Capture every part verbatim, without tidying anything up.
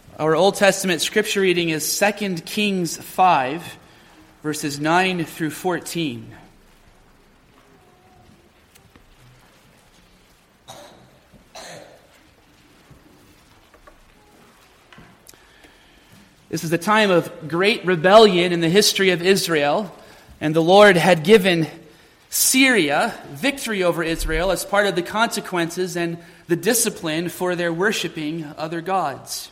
Our Old Testament scripture reading is Second Kings five, verses nine through fourteen. This is a time of great rebellion in the history of Israel, and the Lord had given Syria victory over Israel as part of the consequences and the discipline for their worshiping other gods.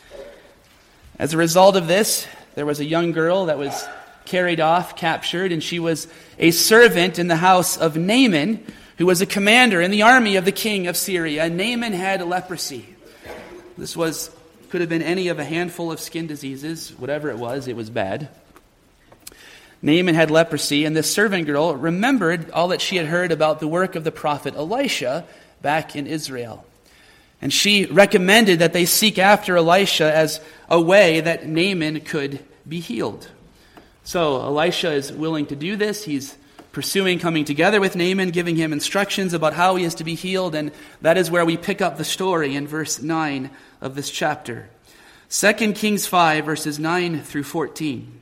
As a result of this, there was a young girl that was carried off, captured, and she was a servant in the house of Naaman, who was a commander in the army of the king of Syria. And Naaman had leprosy. This was could have been any of a handful of skin diseases. Whatever it was, it was bad. Naaman had leprosy, and this servant girl remembered all that she had heard about the work of the prophet Elisha back in Israel. And she recommended that they seek after Elisha as a way that Naaman could be healed. So Elisha is willing to do this. He's pursuing coming together with Naaman, giving him instructions about how he is to be healed. And that is where we pick up the story in verse nine of this chapter. Second Kings five, verses nine through fourteen.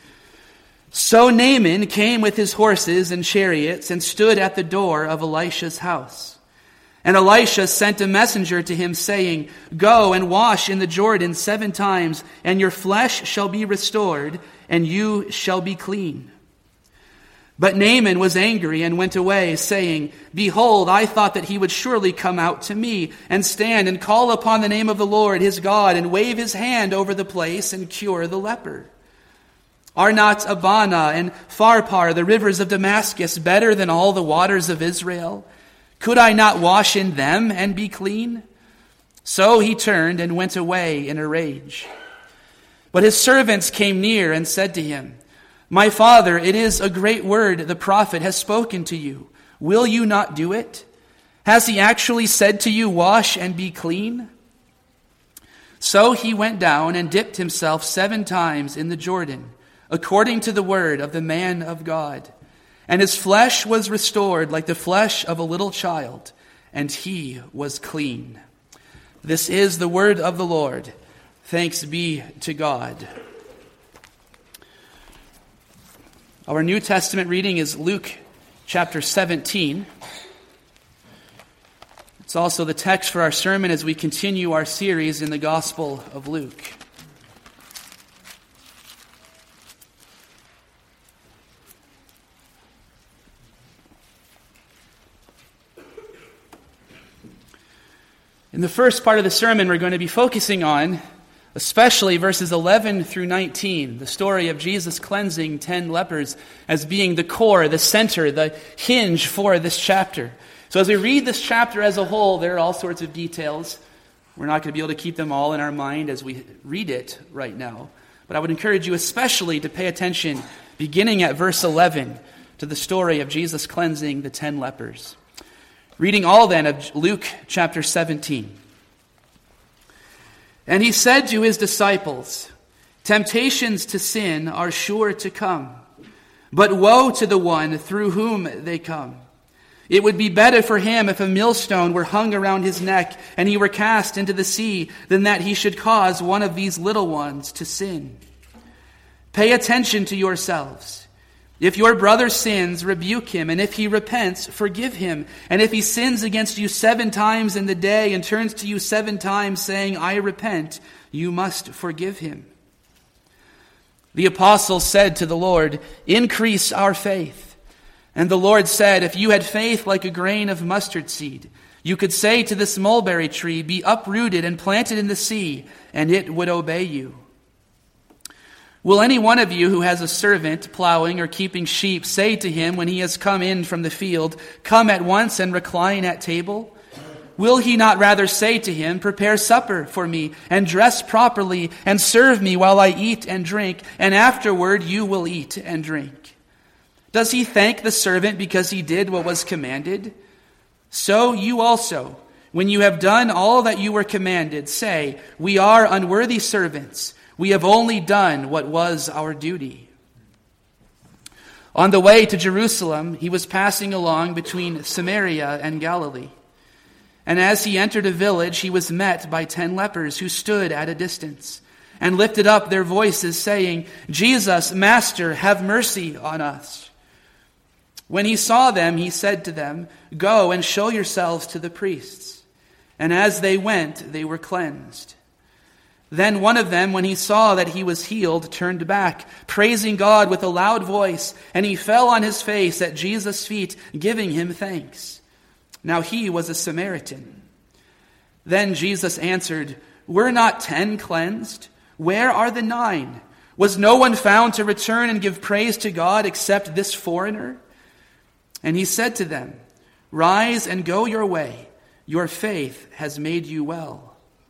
So Naaman came with his horses and chariots and stood at the door of Elisha's house. And Elisha sent a messenger to him, saying, Go and wash in the Jordan seven times, and your flesh shall be restored, and you shall be clean. But Naaman was angry and went away, saying, Behold, I thought that he would surely come out to me, and stand and call upon the name of the Lord his God, and wave his hand over the place, and cure the leper. Are not Abana and Pharpar, the rivers of Damascus, better than all the waters of Israel? Could I not wash in them and be clean? So he turned and went away in a rage. But his servants came near and said to him, My father, it is a great word the prophet has spoken to you. Will you not do it? Has he actually said to you, Wash and be clean? So he went down and dipped himself seven times in the Jordan, according to the word of the man of God. And his flesh was restored like the flesh of a little child, and he was clean. This is the word of the Lord. Thanks be to God. Our New Testament reading is Luke chapter seventeen. It's also the text for our sermon as we continue our series in the Gospel of Luke. In the first part of the sermon, we're going to be focusing on, especially verses eleven through nineteen, the story of Jesus cleansing ten lepers as being the core, the center, the hinge for this chapter. So as we read this chapter as a whole, there are all sorts of details. We're not going to be able to keep them all in our mind as we read it right now. But I would encourage you especially to pay attention, beginning at verse eleven, to the story of Jesus cleansing the ten lepers. Reading all then of Luke chapter seventeen. And he said to his disciples, Temptations to sin are sure to come, but woe to the one through whom they come. It would be better for him if a millstone were hung around his neck and he were cast into the sea than that he should cause one of these little ones to sin. Pay attention to yourselves. If your brother sins, rebuke him, and if he repents, forgive him. And if he sins against you seven times in the day and turns to you seven times saying, I repent, you must forgive him. The apostles said to the Lord, Increase our faith. And the Lord said, If you had faith like a grain of mustard seed, you could say to this mulberry tree, Be uprooted and planted in the sea, and it would obey you. Will any one of you who has a servant plowing or keeping sheep say to him when he has come in from the field, Come at once and recline at table? Will he not rather say to him, Prepare supper for me, and dress properly, and serve me while I eat and drink, and afterward you will eat and drink? Does he thank the servant because he did what was commanded? So you also, when you have done all that you were commanded, say, We are unworthy servants. We have only done what was our duty. On the way to Jerusalem, he was passing along between Samaria and Galilee. And as he entered a village, he was met by ten lepers who stood at a distance and lifted up their voices, saying, Jesus, Master, have mercy on us. When he saw them, he said to them, Go and show yourselves to the priests. And as they went, they were cleansed. Then one of them, when he saw that he was healed, turned back, praising God with a loud voice, and he fell on his face at Jesus' feet, giving him thanks. Now he was a Samaritan. Then Jesus answered, Were not ten cleansed? Where are the nine? Was no one found to return and give praise to God except this foreigner? And he said to them, Rise and go your way. Your faith has made you well.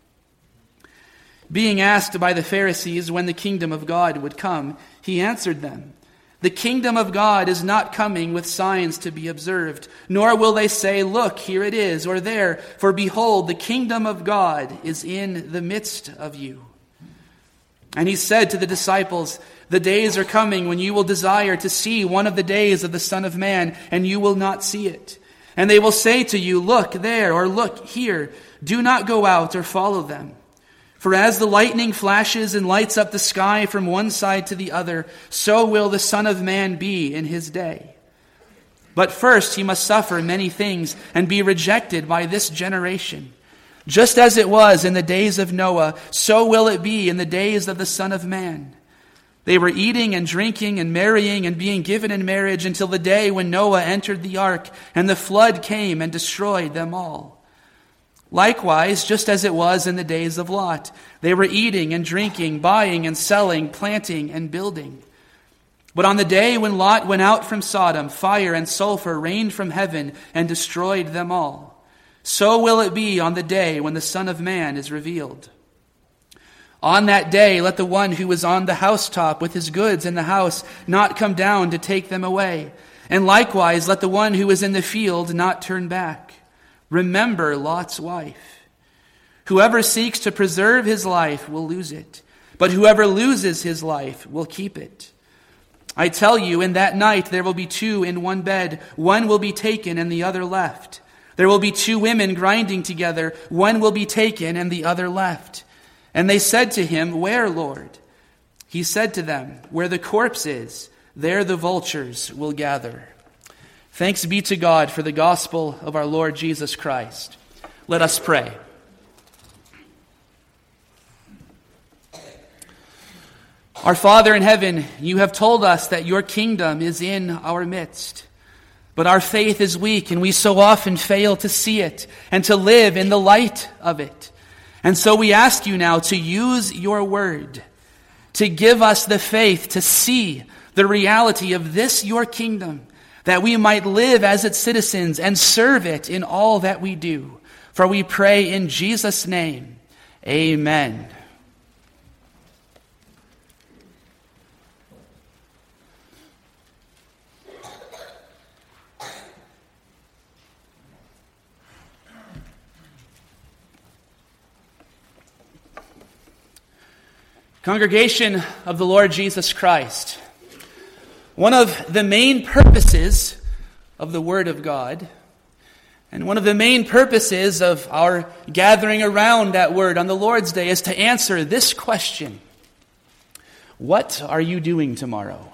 Being asked by the Pharisees when the kingdom of God would come, he answered them, The kingdom of God is not coming with signs to be observed, nor will they say, Look, here it is, or there, for behold, the kingdom of God is in the midst of you. And he said to the disciples, The days are coming when you will desire to see one of the days of the Son of Man, and you will not see it. And they will say to you, Look there, or look here. Do not go out or follow them. For as the lightning flashes and lights up the sky from one side to the other, so will the Son of Man be in his day. But first he must suffer many things and be rejected by this generation. Just as it was in the days of Noah, so will it be in the days of the Son of Man. They were eating and drinking and marrying and being given in marriage until the day when Noah entered the ark, and the flood came and destroyed them all. Likewise, just as it was in the days of Lot, they were eating and drinking, buying and selling, planting and building. But on the day when Lot went out from Sodom, fire and sulfur rained from heaven and destroyed them all. So will it be on the day when the Son of Man is revealed. On that day, let the one who is on the housetop with his goods in the house not come down to take them away. And likewise, let the one who is in the field not turn back. Remember Lot's wife. Whoever seeks to preserve his life will lose it, but whoever loses his life will keep it. I tell you, in that night there will be two in one bed. One will be taken and the other left. There will be two women grinding together. One will be taken and the other left. And they said to him, Where, Lord? He said to them, Where the corpse is, there the vultures will gather. Thanks be to God for the gospel of our Lord Jesus Christ. Let us pray. Our Father in heaven, you have told us that your kingdom is in our midst. But our faith is weak, and we so often fail to see it and to live in the light of it. And so we ask you now to use your word to give us the faith to see the reality of this, your kingdom, that we might live as its citizens and serve it in all that we do. For we pray in Jesus' name, amen. Congregation of the Lord Jesus Christ, one of the main purposes of the Word of God, and one of the main purposes of our gathering around that Word on the Lord's Day is to answer this question: what are you doing tomorrow?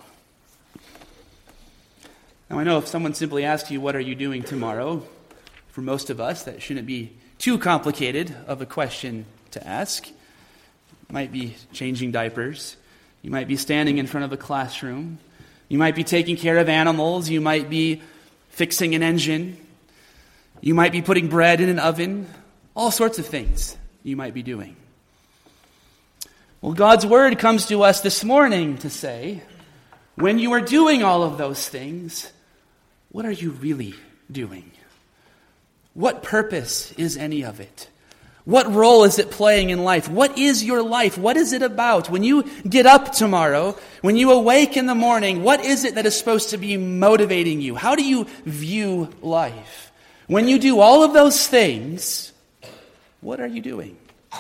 Now I know if someone simply asks you, what are you doing tomorrow? For most of us, that shouldn't be too complicated of a question to ask. You might be changing diapers. You might be standing in front of a classroom. You might be taking care of animals. You might be fixing an engine. You might be putting bread in an oven. All sorts of things you might be doing. Well, God's word comes to us this morning to say, when you are doing all of those things, what are you really doing? What purpose is any of it? What role is it playing in life? What is your life? What is it about? When you get up tomorrow, when you awake in the morning, what is it that is supposed to be motivating you? How do you view life? When you do all of those things, what are you doing?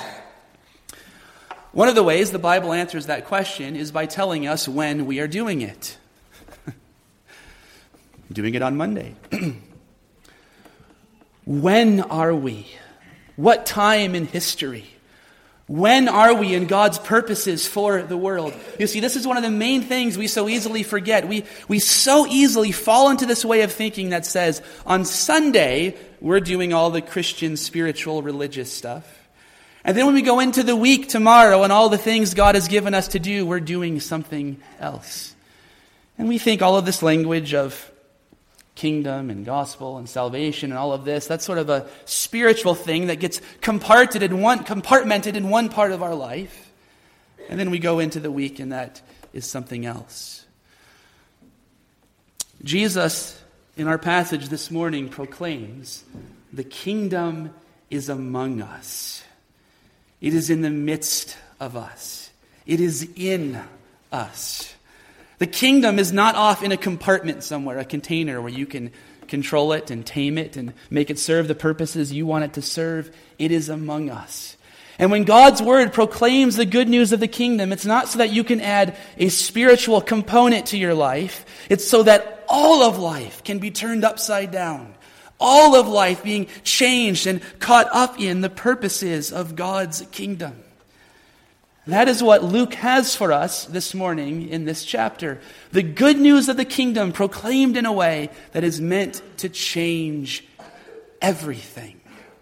One of the ways the Bible answers that question is by telling us when we are doing it. Doing it on Monday. When are we? What time in history? When are we in God's purposes for the world? You see, this is one of the main things we so easily forget. We, we so easily fall into this way of thinking that says, on Sunday, we're doing all the Christian, spiritual, religious stuff. And then when we go into the week tomorrow and all the things God has given us to do, we're doing something else. And we think all of this language of kingdom and gospel and salvation and all of this, that's sort of a spiritual thing that gets compartmented in one, compartmented in one part of our life. And then we go into the week and that is something else. Jesus, in our passage this morning, proclaims, the kingdom is among us. It is in the midst of us. It is in us. The kingdom is not off in a compartment somewhere, a container where you can control it and tame it and make it serve the purposes you want it to serve. It is among us. And when God's word proclaims the good news of the kingdom, it's not so that you can add a spiritual component to your life. It's so that all of life can be turned upside down. All of life being changed and caught up in the purposes of God's kingdom. That is what Luke has for us this morning in this chapter. The good news of the kingdom proclaimed in a way that is meant to change everything.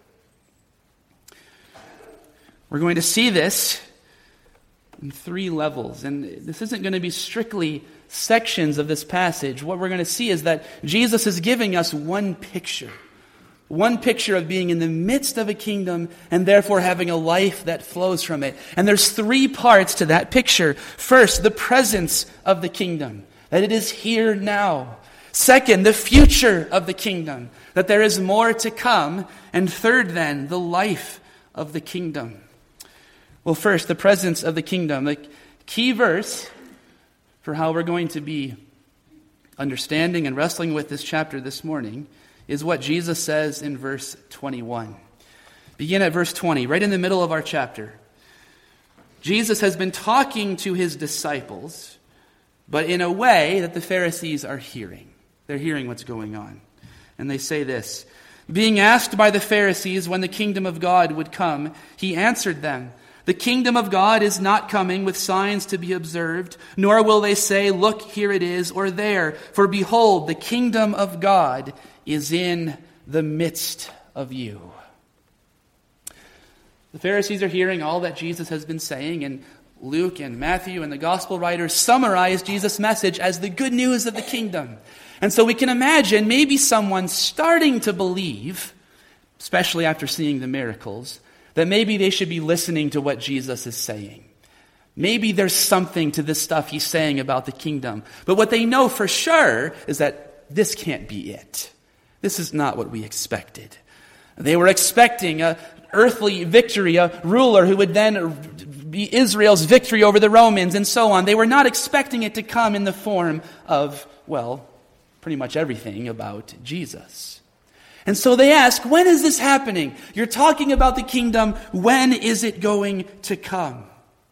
We're going to see this in three levels. And this isn't going to be strictly sections of this passage. What we're going to see is that Jesus is giving us one picture. One picture of being in the midst of a kingdom and therefore having a life that flows from it. And there's three parts to that picture. First, the presence of the kingdom, that it is here now. Second, the future of the kingdom, that there is more to come. And third, then, the life of the kingdom. Well, first, the presence of the kingdom. The key verse for how we're going to be understanding and wrestling with this chapter this morning is what Jesus says in verse twenty-one. Begin at verse twenty, right in the middle of our chapter. Jesus has been talking to his disciples, but in a way that the Pharisees are hearing. They're hearing what's going on. And they say this, being asked by the Pharisees when the kingdom of God would come, he answered them, the kingdom of God is not coming with signs to be observed, nor will they say, look, here it is, or there. For behold, the kingdom of God is in the midst of you. The Pharisees are hearing all that Jesus has been saying, and Luke and Matthew and the gospel writers summarize Jesus' message as the good news of the kingdom. And so we can imagine maybe someone starting to believe, especially after seeing the miracles, that maybe they should be listening to what Jesus is saying. Maybe there's something to this stuff he's saying about the kingdom. But what they know for sure is that this can't be it. This is not what we expected. They were expecting a earthly victory, a ruler who would then be Israel's victory over the Romans and so on. They were not expecting it to come in the form of, well, pretty much everything about Jesus. And so they ask, when is this happening? You're talking about the kingdom. When is it going to come?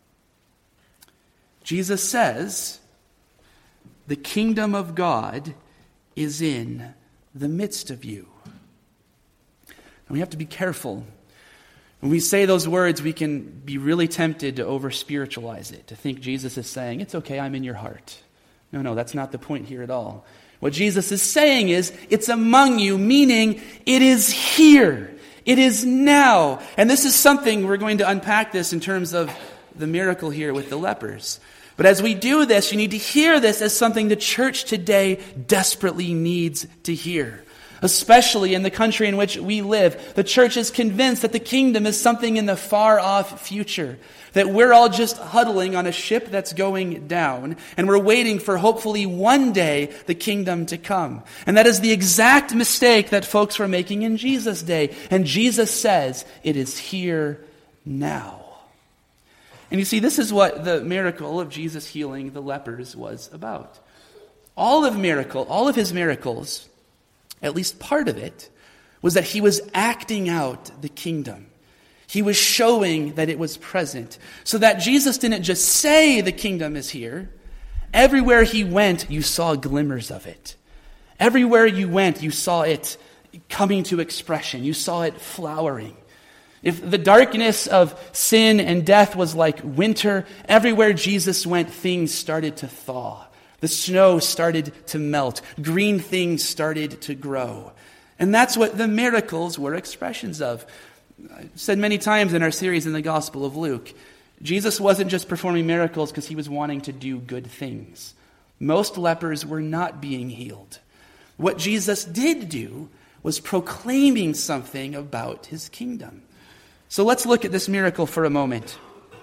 Jesus says, the kingdom of God is in the midst of you. And we have to be careful. When we say those words, we can be really tempted to over-spiritualize it, to think Jesus is saying, it's okay, I'm in your heart. No, no, that's not the point here at all. What Jesus is saying is, it's among you, meaning it is here. It is now. And this is something, we're going to unpack this in terms of the miracle here with the lepers. But as we do this, you need to hear this as something the church today desperately needs to hear. Especially in the country in which we live. The church is convinced that the kingdom is something in the far-off future. That we're all just huddling on a ship that's going down. And we're waiting for hopefully one day the kingdom to come. And that is the exact mistake that folks were making in Jesus' day. And Jesus says, it is here now. And you see, this is what the miracle of Jesus healing the lepers was about. All of miracle, all of his miracles, at least part of it, was that he was acting out the kingdom. He was showing that it was present. So that Jesus didn't just say the kingdom is here. Everywhere he went, you saw glimmers of it. Everywhere you went, you saw it coming to expression. You saw it flowering. If the darkness of sin and death was like winter, everywhere Jesus went, things started to thaw. The snow started to melt. Green things started to grow. And that's what the miracles were expressions of. I've said many times in our series in the Gospel of Luke, Jesus wasn't just performing miracles because he was wanting to do good things. Most lepers were not being healed. What Jesus did do was proclaiming something about his kingdom. So let's look at this miracle for a moment.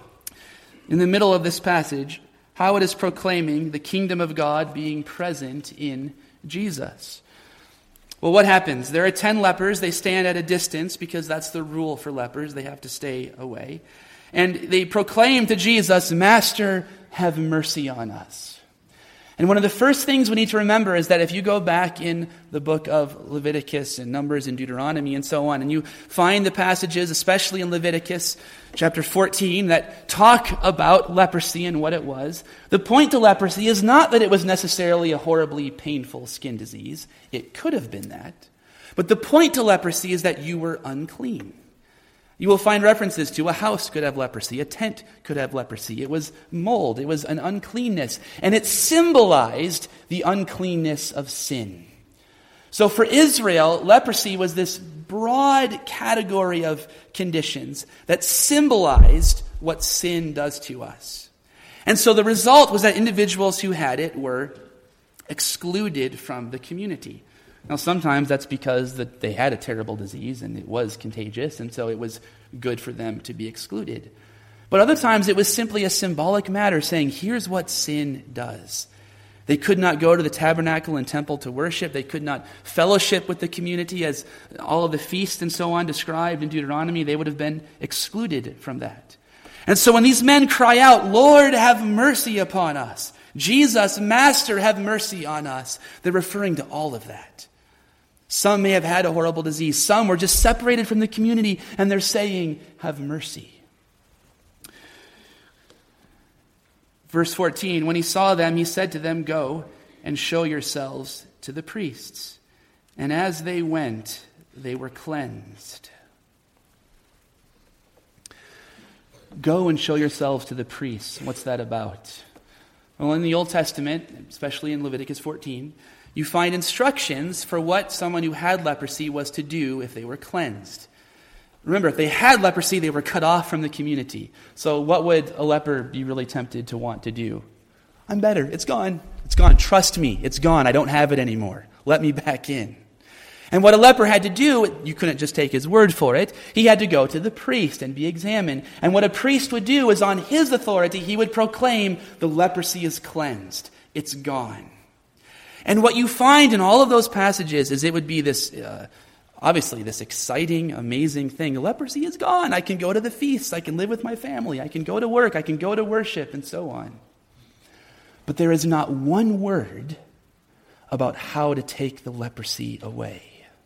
In the middle of this passage, how it is proclaiming the kingdom of God being present in Jesus. Well, what happens? There are ten lepers. They stand at a distance because that's the rule for lepers. They have to stay away. And they proclaim to Jesus, "Master, have mercy on us." And one of the first things we need to remember is that if you go back in the book of Leviticus and Numbers and Deuteronomy and so on, and you find the passages, especially in Leviticus chapter fourteen, that talk about leprosy and what it was, the point to leprosy is not that it was necessarily a horribly painful skin disease. It could have been that. But the point to leprosy is that you were unclean. You will find references to a house could have leprosy, a tent could have leprosy. It was mold, it was an uncleanness, and it symbolized the uncleanness of sin. So for Israel, leprosy was this broad category of conditions that symbolized what sin does to us. And so the result was that individuals who had it were excluded from the community. Now, sometimes that's because that they had a terrible disease and it was contagious, and so it was good for them to be excluded. But other times it was simply a symbolic matter saying, here's what sin does. They could not go to the tabernacle and temple to worship. They could not fellowship with the community as all of the feasts and so on described in Deuteronomy. They would have been excluded from that. And so when these men cry out, "Lord, have mercy upon us," Jesus, Master, have mercy on us, they're referring to all of that. Some may have had a horrible disease. Some were just separated from the community, and they're saying, "Have mercy." Verse fourteen, when he saw them, he said to them, "Go and show yourselves to the priests." And as they went, they were cleansed. Go and show yourselves to the priests. What's that about? Well, in the Old Testament, especially in Leviticus fourteen, you find instructions for what someone who had leprosy was to do if they were cleansed. Remember, if they had leprosy, they were cut off from the community. So what would a leper be really tempted to want to do? I'm better. It's gone. It's gone. Trust me. It's gone. I don't have it anymore. Let me back in. And what a leper had to do, you couldn't just take his word for it. He had to go to the priest and be examined. And what a priest would do is on his authority, he would proclaim the leprosy is cleansed. It's gone. And what you find in all of those passages is it would be this, uh, obviously, this exciting, amazing thing. Leprosy is gone. I can go to the feasts. I can live with my family. I can go to work. I can go to worship, and so on. But there is not one word about how to take the leprosy away.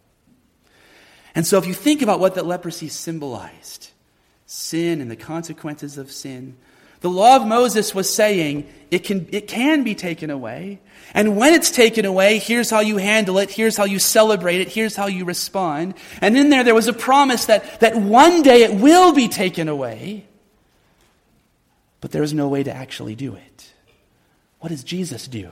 And so if you think about what that leprosy symbolized, sin and the consequences of sin, the law of Moses was saying it can, it can be taken away. And when it's taken away, here's how you handle it, here's how you celebrate it, here's how you respond. And in there, there was a promise that, that one day it will be taken away, but there is no way to actually do it. What does Jesus do?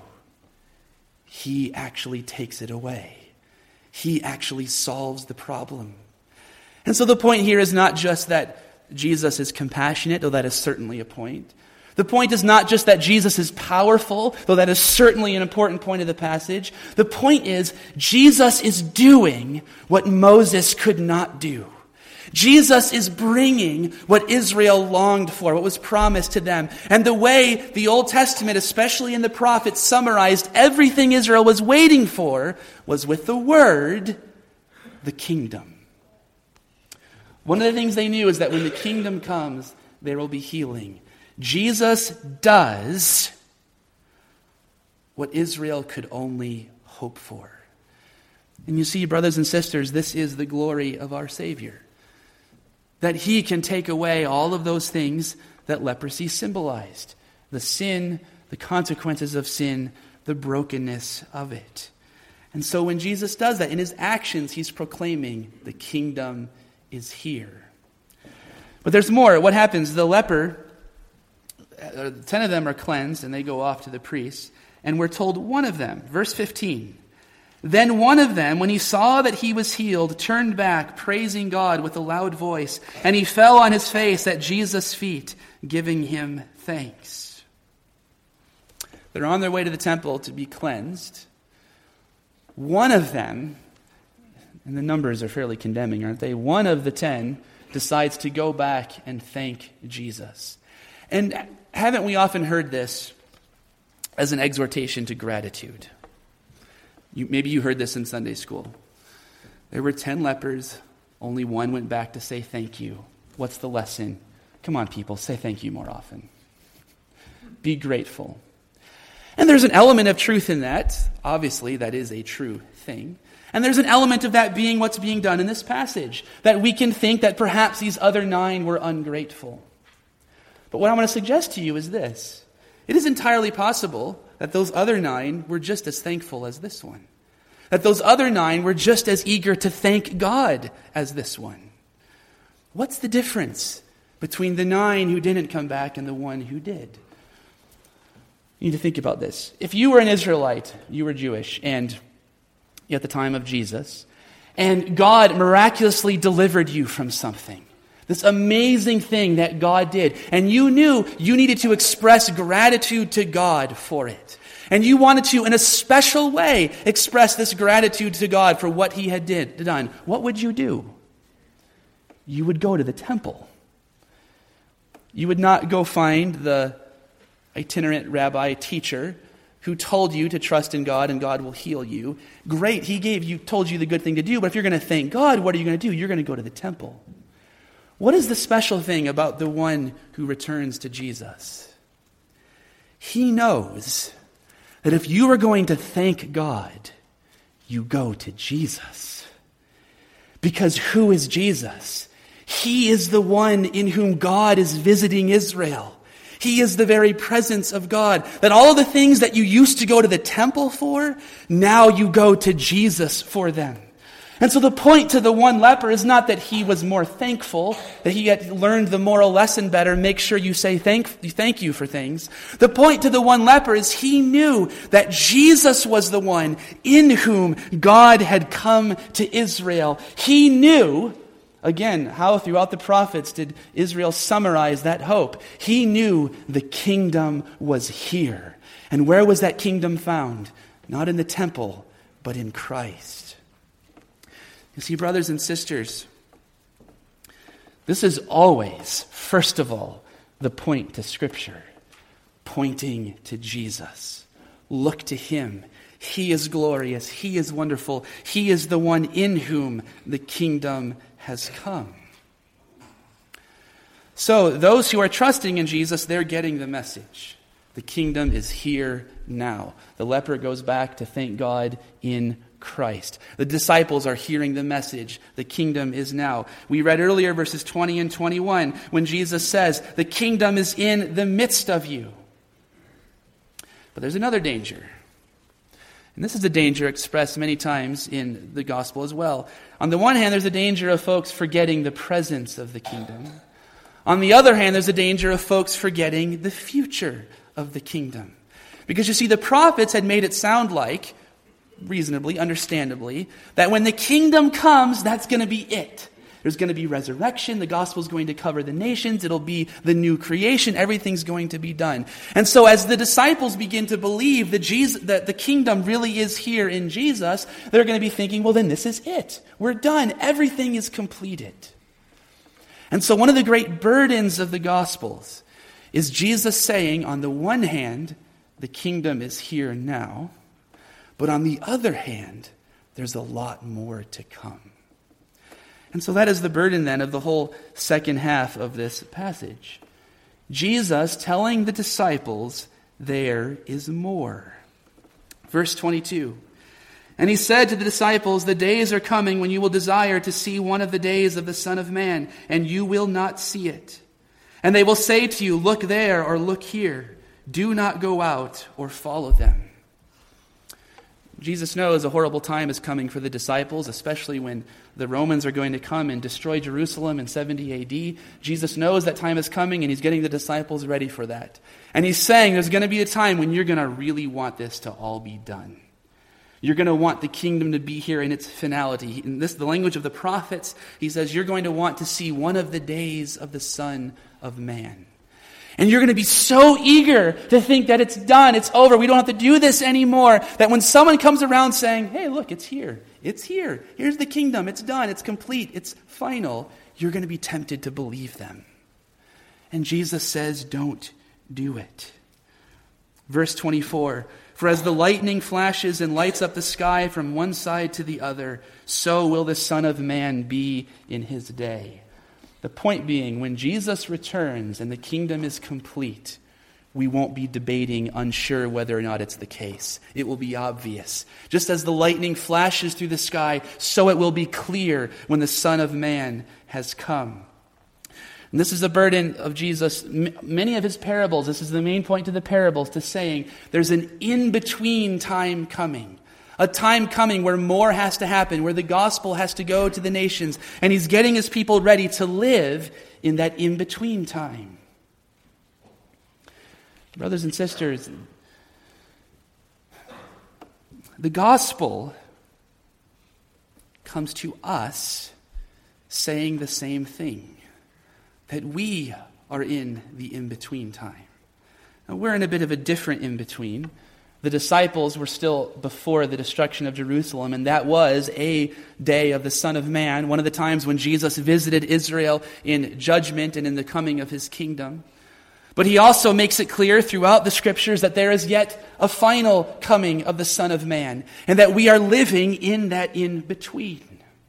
He actually takes it away. He actually solves the problem. And so the point here is not just that Jesus is compassionate, though that is certainly a point. The point is not just that Jesus is powerful, though that is certainly an important point of the passage. The point is Jesus is doing what Moses could not do. Jesus is bringing what Israel longed for, what was promised to them. And the way the Old Testament, especially in the prophets, summarized everything Israel was waiting for was with the word, the kingdom. One of the things they knew is that when the kingdom comes, there will be healing. Jesus does what Israel could only hope for. And you see, brothers and sisters, this is the glory of our Savior. That he can take away all of those things that leprosy symbolized. The sin, the consequences of sin, the brokenness of it. And so when Jesus does that, in his actions, he's proclaiming the kingdom is here. But there's more. What happens? The leper, uh, ten of them are cleansed, and they go off to the priests. And we're told one of them, verse fifteen, then one of them, when he saw that he was healed, turned back, praising God with a loud voice, and he fell on his face at Jesus' feet, giving him thanks. They're on their way to the temple to be cleansed. One of them, and the numbers are fairly condemning, aren't they? One of the ten decides to go back and thank Jesus. And haven't we often heard this as an exhortation to gratitude? You, maybe you heard this in Sunday school. There were ten lepers. Only one went back to say thank you. What's the lesson? Come on, people, say thank you more often. Be grateful. And there's an element of truth in that. Obviously, that is a true thing. And there's an element of that being what's being done in this passage, that we can think that perhaps these other nine were ungrateful. But what I want to suggest to you is this. It is entirely possible that those other nine were just as thankful as this one. That those other nine were just as eager to thank God as this one. What's the difference between the nine who didn't come back and the one who did? You need to think about this. If you were an Israelite, you were Jewish, and at the time of Jesus, and God miraculously delivered you from something, this amazing thing that God did, and you knew you needed to express gratitude to God for it, and you wanted to, in a special way, express this gratitude to God for what he had did, done, what would you do? You would go to the temple. You would not go find the itinerant rabbi teacher who told you to trust in God and God will heal you. Great, he gave you, told you the good thing to do, but if you're going to thank God, what are you going to do? You're going to go to the temple. What is the special thing about the one who returns to Jesus? He knows that if you are going to thank God, you go to Jesus. Because who is Jesus? He is the one in whom God is visiting Israel. He is the very presence of God. That all of the things that you used to go to the temple for, now you go to Jesus for them. And so the point to the one leper is not that he was more thankful, that he had learned the moral lesson better, make sure you say thank, thank you for things. The point to the one leper is he knew that Jesus was the one in whom God had come to Israel. He knew, again, how throughout the prophets did Israel summarize that hope? He knew the kingdom was here. And where was that kingdom found? Not in the temple, but in Christ. You see, brothers and sisters, this is always, first of all, the point to Scripture, pointing to Jesus. Look to him. He is glorious. He is wonderful. He is the one in whom the kingdom has come. So those who are trusting in Jesus, they're getting the message. The kingdom is here now. The leper goes back to thank God in Christ. The disciples are hearing the message. The kingdom is now. We read earlier verses twenty and twenty-one when Jesus says, the kingdom is in the midst of you. But there's another danger. And this is a danger expressed many times in the gospel as well. On the one hand, there's a danger of folks forgetting the presence of the kingdom. On the other hand, there's a danger of folks forgetting the future of the kingdom. Because you see, the prophets had made it sound like, reasonably, understandably, that when the kingdom comes, that's going to be it. There's going to be resurrection. The gospel's going to cover the nations. It'll be the new creation. Everything's going to be done. And so as the disciples begin to believe that, Jesus, that the kingdom really is here in Jesus, they're going to be thinking, well, then this is it. We're done. Everything is completed. And so one of the great burdens of the Gospels is Jesus saying, on the one hand, the kingdom is here now, but on the other hand, there's a lot more to come. And so that is the burden then of the whole second half of this passage. Jesus telling the disciples, there is more. Verse twenty-two. And he said to the disciples, the days are coming when you will desire to see one of the days of the Son of Man, and you will not see it. And they will say to you, look there or look here. Do not go out or follow them. Jesus knows a horrible time is coming for the disciples, especially when the Romans are going to come and destroy Jerusalem in seventy A D. Jesus knows that time is coming, and he's getting the disciples ready for that. And he's saying there's going to be a time when you're going to really want this to all be done. You're going to want the kingdom to be here in its finality. In this, the language of the prophets, he says you're going to want to see one of the days of the Son of Man. And you're going to be so eager to think that it's done, it's over, we don't have to do this anymore, that when someone comes around saying, hey, look, it's here, it's here, here's the kingdom, it's done, it's complete, it's final, you're going to be tempted to believe them. And Jesus says, don't do it. Verse twenty-four, for as the lightning flashes and lights up the sky from one side to the other, so will the Son of Man be in his day. The point being, when Jesus returns and the kingdom is complete, we won't be debating, unsure whether or not it's the case. It will be obvious. Just as the lightning flashes through the sky, so it will be clear when the Son of Man has come. And this is the burden of Jesus. M- many of his parables, this is the main point to the parables, to saying there's an in-between time coming. A time coming where more has to happen, where the gospel has to go to the nations, and he's getting his people ready to live in that in-between time. Brothers and sisters, the gospel comes to us saying the same thing, that we are in the in-between time. Now, we're in a bit of a different in-between. The disciples were still before the destruction of Jerusalem, and that was a day of the Son of Man, one of the times when Jesus visited Israel in judgment and in the coming of his kingdom. But he also makes it clear throughout the scriptures that there is yet a final coming of the Son of Man, and that we are living in that in-between.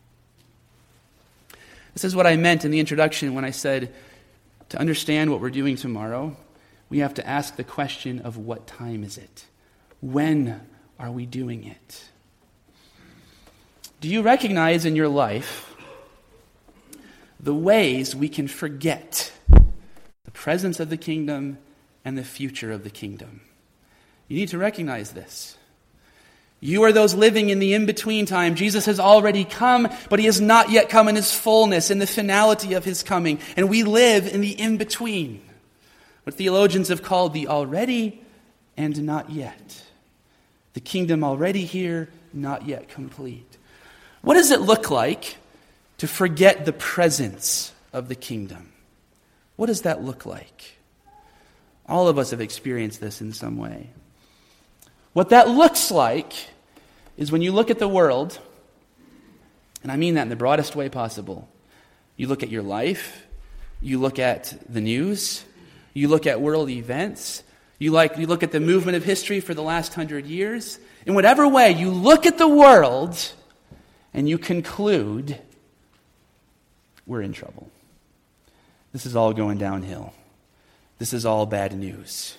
This is what I meant in the introduction when I said, to understand what we're doing tomorrow, we have to ask the question of what time is it? When are we doing it? Do you recognize in your life the ways we can forget the presence of the kingdom and the future of the kingdom? You need to recognize this. You are those living in the in-between time. Jesus has already come, but he has not yet come in his fullness, in the finality of his coming. And we live in the in-between, what theologians have called the already and not yet. The kingdom already here, not yet complete. What does it look like to forget the presence of the kingdom? What does that look like? All of us have experienced this in some way. What that looks like is when you look at the world, and I mean that in the broadest way possible. You look at your life, you look at the news, you look at world events, You like you look at the movement of history for the last hundred years. In whatever way, you look at the world and you conclude we're in trouble. This is all going downhill. This is all bad news.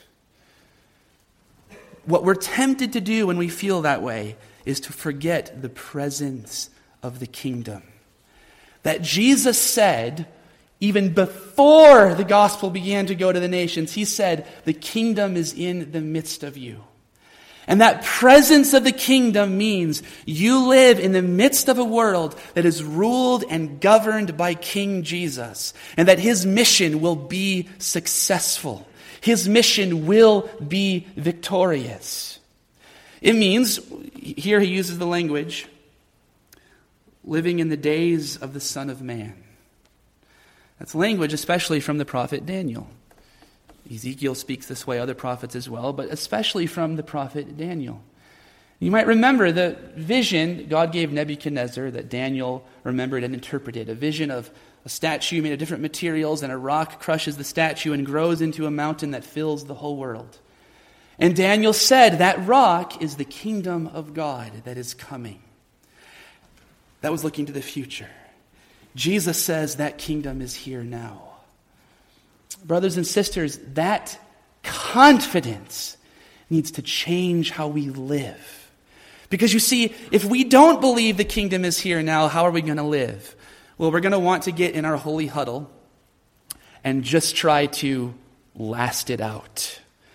What we're tempted to do when we feel that way is to forget the presence of the kingdom. That Jesus said, even before the gospel began to go to the nations, he said, the kingdom is in the midst of you. And that presence of the kingdom means you live in the midst of a world that is ruled and governed by King Jesus, and that his mission will be successful. His mission will be victorious. It means, here he uses the language, living in the days of the Son of Man. That's language especially from the prophet Daniel. Ezekiel speaks this way, other prophets as well, but especially from the prophet Daniel. You might remember the vision God gave Nebuchadnezzar that Daniel remembered and interpreted, a vision of a statue made of different materials, and a rock crushes the statue and grows into a mountain that fills the whole world. And Daniel said that rock is the kingdom of God that is coming. That was looking to the future. Jesus says that kingdom is here now. Brothers and sisters, that confidence needs to change how we live. Because you see, if we don't believe the kingdom is here now, how are we going to live? Well, we're going to want to get in our holy huddle and just try to last it out.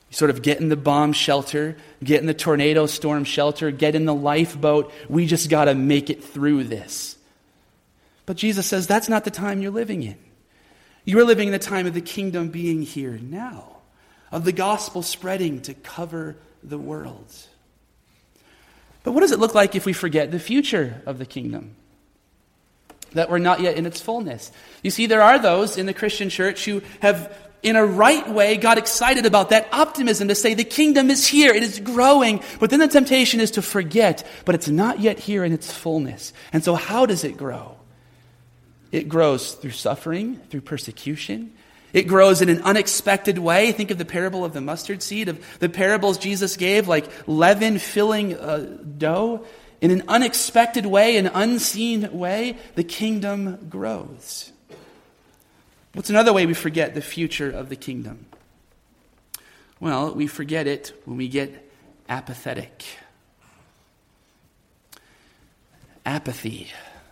You sort of get in the bomb shelter, get in the tornado storm shelter, get in the lifeboat. We just got to make it through this. But Jesus says that's not the time you're living in. You're living in the time of the kingdom being here now, of the gospel spreading to cover the world. But what does it look like if we forget the future of the kingdom? That we're not yet in its fullness. You see, there are those in the Christian church who have, in a right way, got excited about that optimism to say the kingdom is here, it is growing, but then the temptation is to forget, but it's not yet here in its fullness. And so how does it grow? It grows through suffering, through persecution. It grows in an unexpected way. Think of the parable of the mustard seed, of the parables Jesus gave, like leaven filling uh, dough. In an unexpected way, an unseen way, the kingdom grows. What's another way we forget the future of the kingdom? Well, we forget it when we get apathetic. Apathy.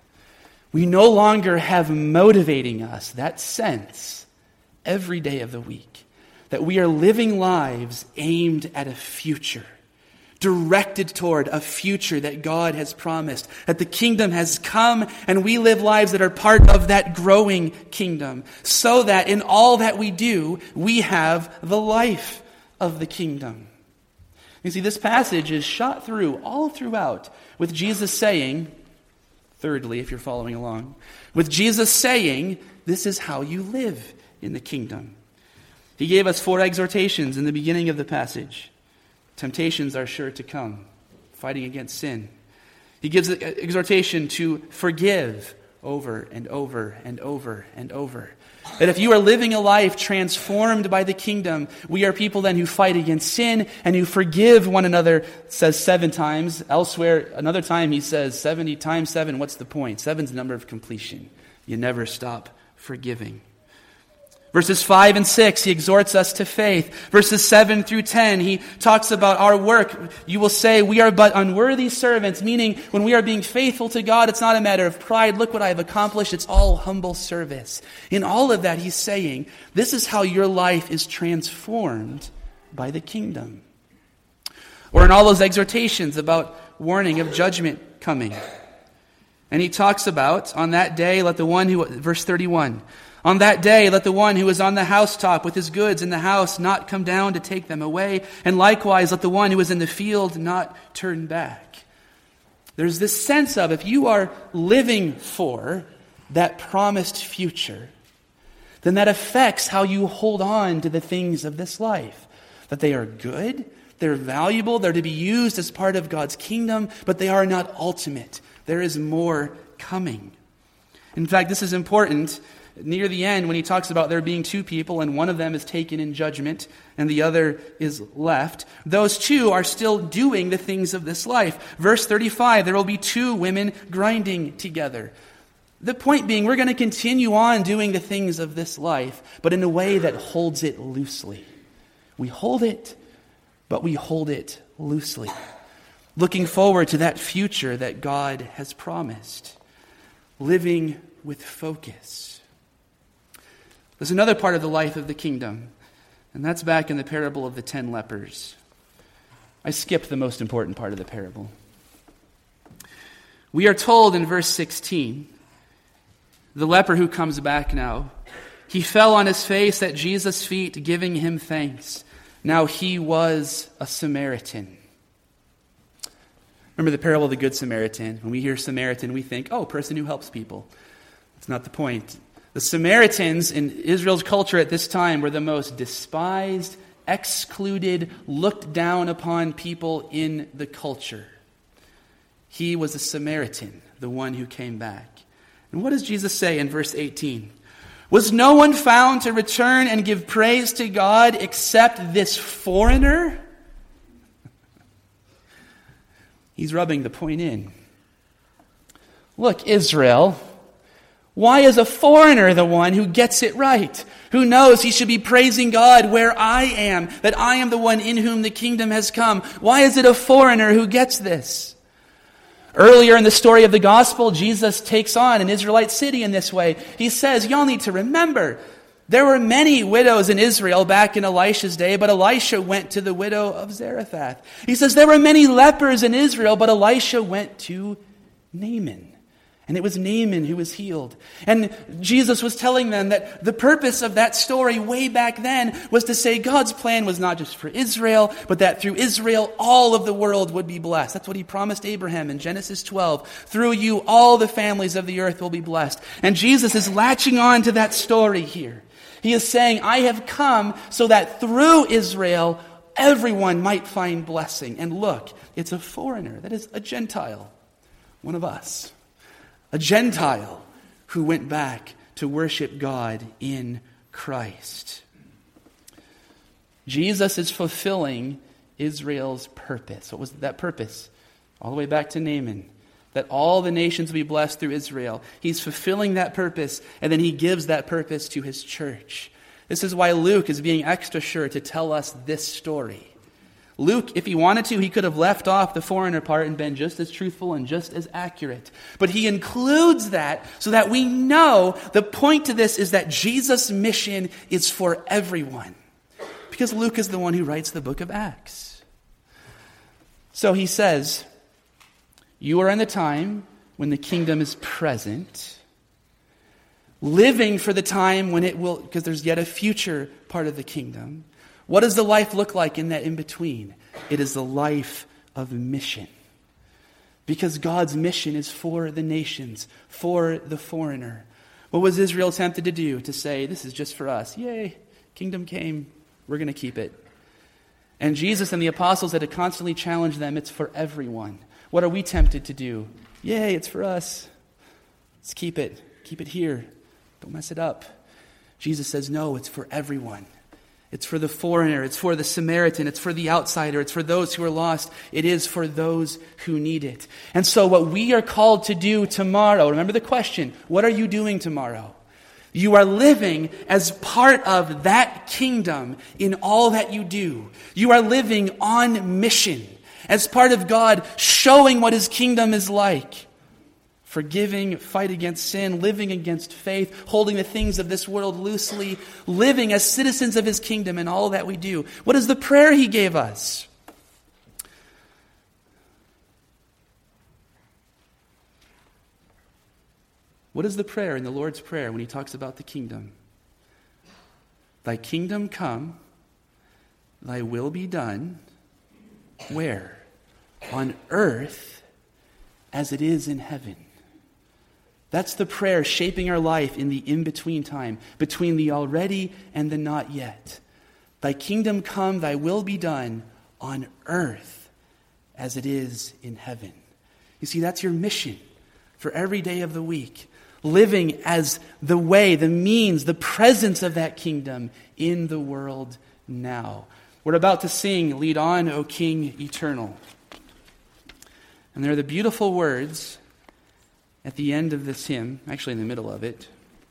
We no longer have motivating us that sense every day of the week that we are living lives aimed at a future, directed toward a future that God has promised, that the kingdom has come, and we live lives that are part of that growing kingdom, so that in all that we do, we have the life of the kingdom. You see, this passage is shot through all throughout with Jesus saying, thirdly, if you're following along, with Jesus saying, this is how you live in the kingdom. He gave us four exhortations in the beginning of the passage. Temptations are sure to come, fighting against sin. He gives an exhortation to forgive over and over and over and over. That if you are living a life transformed by the kingdom, we are people then who fight against sin and who forgive one another, says seven times. Elsewhere, another time he says seventy times seven. What's the point? Seven's the number of completion. You never stop forgiving. Verses five and six, he exhorts us to faith. Verses seven through ten, he talks about our work. You will say, we are but unworthy servants, meaning when we are being faithful to God, it's not a matter of pride. Look what I have accomplished. It's all humble service. In all of that, he's saying, this is how your life is transformed by the kingdom. Or in all those exhortations about warning of judgment coming. And he talks about, on that day, let the one who, verse thirty-one, on that day, let the one who is on the housetop with his goods in the house not come down to take them away. And likewise, let the one who is in the field not turn back. There's this sense of, if you are living for that promised future, then that affects how you hold on to the things of this life. That they are good, they're valuable, they're to be used as part of God's kingdom, but they are not ultimate. There is more coming. In fact, this is important. Near the end, when he talks about there being two people and one of them is taken in judgment and the other is left, those two are still doing the things of this life. Verse thirty-five, there will be two women grinding together. The point being, we're going to continue on doing the things of this life, but in a way that holds it loosely. We hold it, but we hold it loosely. Looking forward to that future that God has promised. Living with focus. There's another part of the life of the kingdom, and that's back in the parable of the ten lepers. I skipped the most important part of the parable. We are told in verse sixteen, the leper who comes back now, he fell on his face at Jesus' feet, giving him thanks. Now he was a Samaritan. Remember the parable of the Good Samaritan? When we hear Samaritan, we think, oh, person who helps people. That's not the point. The Samaritans in Israel's culture at this time were the most despised, excluded, looked down upon people in the culture. He was a Samaritan, the one who came back. And what does Jesus say in verse eighteen? Was no one found to return and give praise to God except this foreigner? He's rubbing the point in. Look, Israel, why is a foreigner the one who gets it right? Who knows he should be praising God where I am, that I am the one in whom the kingdom has come? Why is it a foreigner who gets this? Earlier in the story of the gospel, Jesus takes on an Israelite city in this way. He says, y'all need to remember, There were many widows in Israel back in Elisha's day, but Elisha went to the widow of Zarephath. He says there were many lepers in Israel, but Elisha went to Naaman. And it was Naaman who was healed. And Jesus was telling them that the purpose of that story way back then was to say God's plan was not just for Israel, but that through Israel all of the world would be blessed. That's what he promised Abraham in Genesis twelve. Through you all the families of the earth will be blessed. And Jesus is latching on to that story here. He is saying, I have come so that through Israel everyone might find blessing. And look, it's a foreigner, that is a Gentile, one of us. A Gentile who went back to worship God in Christ. Jesus is fulfilling Israel's purpose. What was that purpose? All the way back to Naaman. That all the nations will be blessed through Israel. He's fulfilling that purpose, and then he gives that purpose to his church. This is why Luke is being extra sure to tell us this story. Luke, if he wanted to, he could have left off the foreigner part and been just as truthful and just as accurate. But he includes that so that we know the point to this is that Jesus' mission is for everyone. Because Luke is the one who writes the book of Acts. So he says, you are in the time when the kingdom is present, living for the time when it will, because there's yet a future part of the kingdom. What does the life look like in that in-between? It is the life of mission. Because God's mission is for the nations, for the foreigner. What was Israel tempted to do? To say, this is just for us. Yay, kingdom came, we're going to keep it. And Jesus and the apostles had to constantly challenge them, it's for everyone. What are we tempted to do? Yay, it's for us. Let's keep it. Keep it here. Don't mess it up. Jesus says, no, it's for everyone. It's for the foreigner. It's for the Samaritan. It's for the outsider. It's for those who are lost. It is for those who need it. And so what we are called to do tomorrow, remember the question, what are you doing tomorrow? You are living as part of that kingdom in all that you do. You are living on mission as part of God showing what his kingdom is like. Forgiving, fight against sin, living against faith, holding the things of this world loosely, living as citizens of his kingdom in all that we do. What is the prayer he gave us? What is the prayer in the Lord's Prayer when he talks about the kingdom? Thy kingdom come, thy will be done. Where? On earth as it is in heaven. That's the prayer shaping our life in the in-between time, between the already and the not yet. Thy kingdom come, thy will be done on earth as it is in heaven. You see, that's your mission for every day of the week. Living as the way, the means, the presence of that kingdom in the world now. We're about to sing, Lead On, O King Eternal. And there are the beautiful words at the end of this hymn, actually in the middle of it.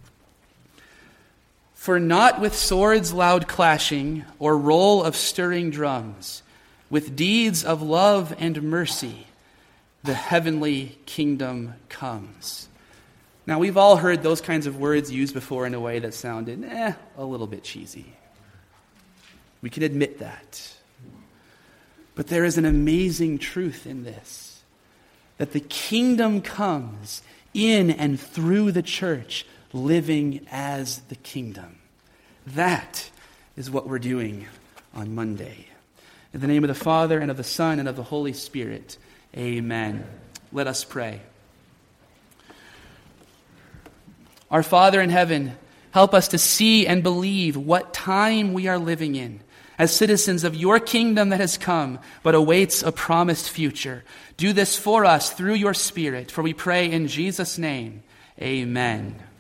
For not with swords loud clashing or roll of stirring drums, with deeds of love and mercy, the heavenly kingdom comes. Now, we've all heard those kinds of words used before in a way that sounded, eh, a little bit cheesy. We can admit that. But there is an amazing truth in this. That the kingdom comes in and through the church, living as the kingdom. That is what we're doing on Monday. In the name of the Father, and of the Son, and of the Holy Spirit, amen. Let us pray. Our Father in heaven, help us to see and believe what time we are living in, as citizens of your kingdom that has come, but awaits a promised future. Do this for us through your Spirit, for we pray in Jesus' name. Amen.